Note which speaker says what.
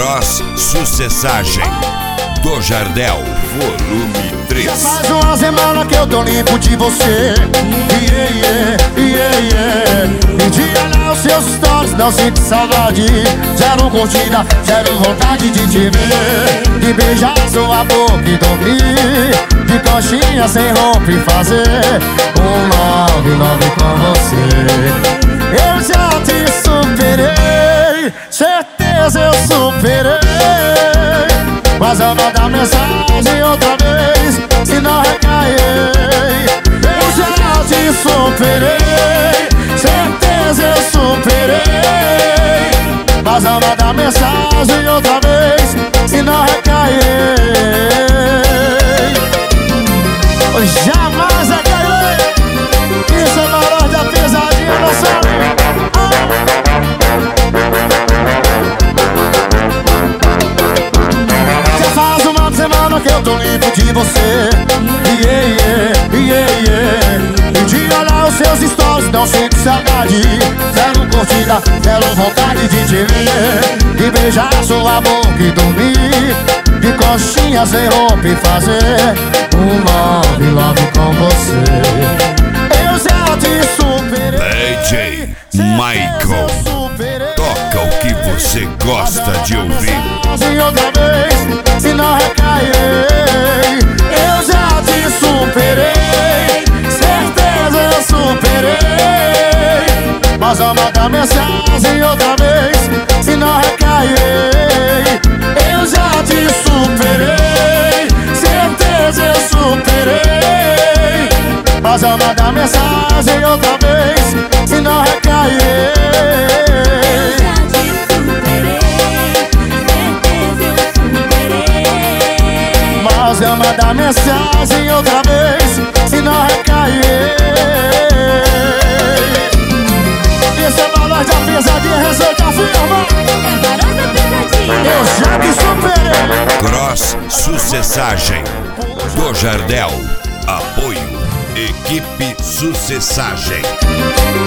Speaker 1: Cross Sucessagem do Jardel, volume 3.
Speaker 2: Já faz uma semana que eu tô limpo de você. E de olhar os seus stories, não sinto saudade. Zero curtida, zero vontade de te ver. De beijar sua boca e dormir. De coxinha sem roupa e fazer um love com você. Eu já te superei, certeza eu superei. Mas eu mandar mensagem outra vez, se não recairei. Eu já te superei, certeza eu superei. Mas eu mandar mensagem outra vez, se não recairei. Jamais recairei. Isso é maior da pesadinha, não sabe? Que eu tô limpo de você. E de olhar os seus stories, não sinto saudade. Zero curtida, zero vontade de te ver. De beijar sua boca e dormir. De coxinha sem roupa e fazer um love com você. Eu já te superei.
Speaker 1: DJ Michael, toca o que você gosta de ouvir.
Speaker 2: Outra vez, se não recairei. Eu já te superei, certeza eu superei. Mas eu mandar mensagem outra vez, se não recairei. Eu já te superei, certeza eu superei. Mas eu mandar mensagem outra vez, se não recairei. Mas eu mandar mensagem outra vez, se não recair. Esse é valor da pesadinha, receita firma. Eu já te superei.
Speaker 1: Cross Sucessagem do Jardel. Apoio Equipe Sucessagem.